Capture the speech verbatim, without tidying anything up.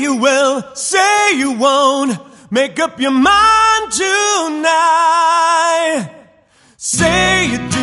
you will, say you won't. Make up your mind tonight. Say you do.